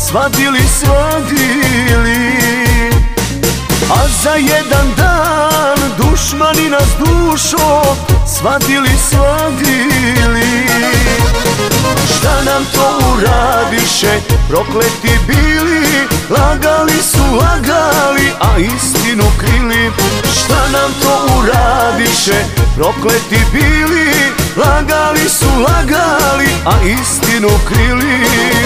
svadili, svadili. A za jedan dan dušmani nas dušom svadili, svadili. Šta nam to uradiše, prokleti bili, lagali su, lagali, a istinu krili. Šta nam to uradiše, prokleti bili, lagali su, lagali, a istinu krili.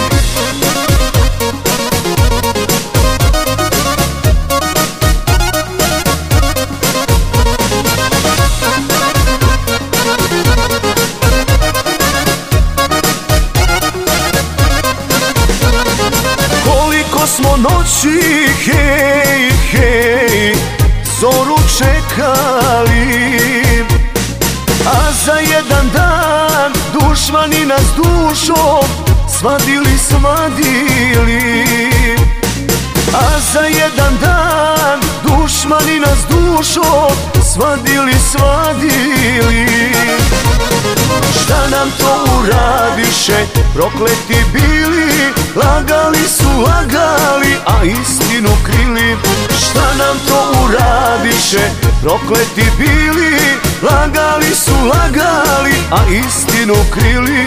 Koliko smo noći, hej, hej, zoru čekali, a za jedan dan dušmani nas dušom svadili, svadili. A za jedan dan dušmani nas dušom svadili, svadili. Šta nam to uradiše, prokleti bili, lagali su, lagali, a istinu krili. Šta nam to uradiše, prokleti bili, lagali su, lagali, a istinu krili.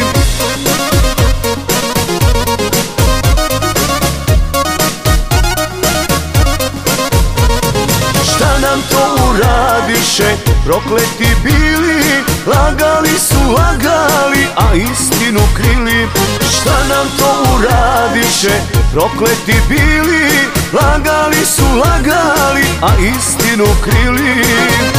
Šta nam to uradiše, prokleti bili, lagali su, lagali, a istinu krili. Šta nam to uradiše, prokleti bili, lagali su, lagali, a istinu krili.